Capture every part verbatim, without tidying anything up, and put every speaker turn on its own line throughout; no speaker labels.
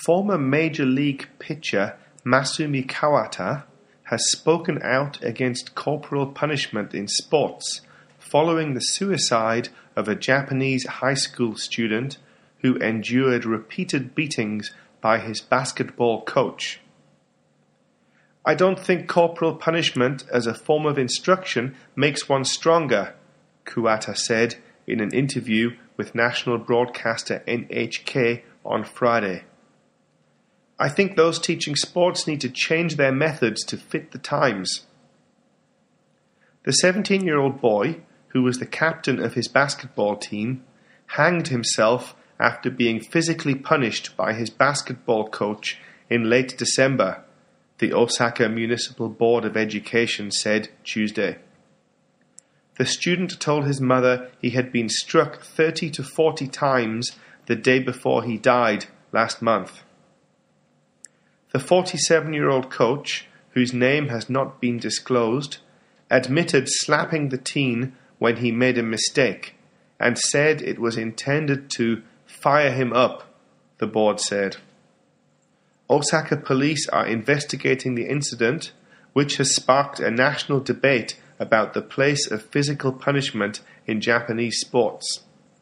Former Major League pitcher Masumi Kawata has spoken out against corporal punishment in sports following the suicide of a Japanese high school student who endured repeated beatings by his basketball coach. "I don't think corporal punishment as a form of instruction makes one stronger," Kawata said in an interview with national broadcaster N H K on Friday. "I think those teaching sports need to change their methods to fit the times." The seventeen-year-old boy, who was the captain of his basketball team, hanged himself after being physically punished by his basketball coach in late December, the Osaka Municipal Board of Education said Tuesday. The student told his mother he had been struck thirty to forty times the day before he died last month. The forty-seven-year-old coach, whose name has not been disclosed, admitted slapping the teen when he made a mistake and said it was intended to fire him up, the board said. Osaka police are investigating the incident, which has sparked a national debate about the place of physical punishment in Japanese sports.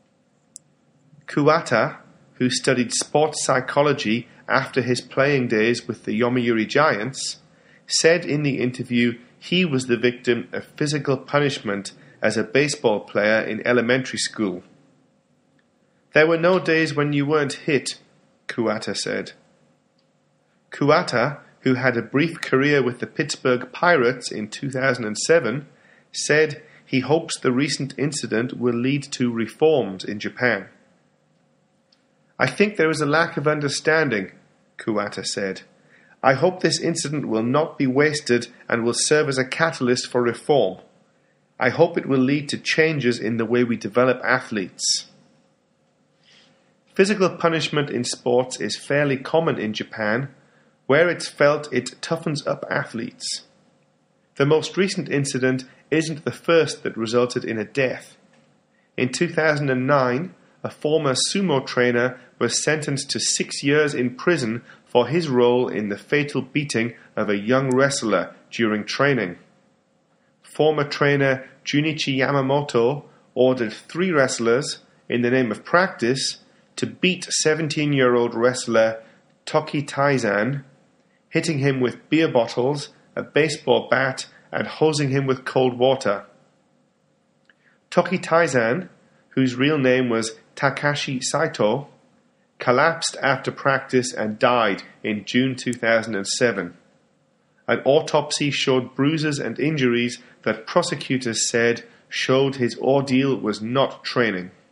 Kawata, who studied sports psychology after his playing days with the Yomiuri Giants, said in the interview he was the victim of physical punishment as a baseball player in elementary school. "There were no days when you weren't hit," Kawata said. Kawata, who had a brief career with the Pittsburgh Pirates in two thousand seven, said he hopes the recent incident will lead to reforms in Japan. "I think there is a lack of understanding," Kawata said. "I hope this incident will not be wasted and will serve as a catalyst for reform. I hope it will lead to changes in the way we develop athletes." Physical punishment in sports is fairly common in Japan, where it's felt it toughens up athletes. The most recent incident isn't the first that resulted in a death. In two thousand nine, a former sumo trainer was sentenced to six years in prison for his role in the fatal beating of a young wrestler during training. Former trainer Junichi Yamamoto ordered three wrestlers, in the name of practice, to beat seventeen-year-old wrestler Toki Taizan, hitting him with beer bottles, a baseball bat, and hosing him with cold water. Toki Taizan, whose real name was Takashi Saito, collapsed after practice and died in June two thousand seven. An autopsy showed bruises and injuries that prosecutors said showed his ordeal was not training.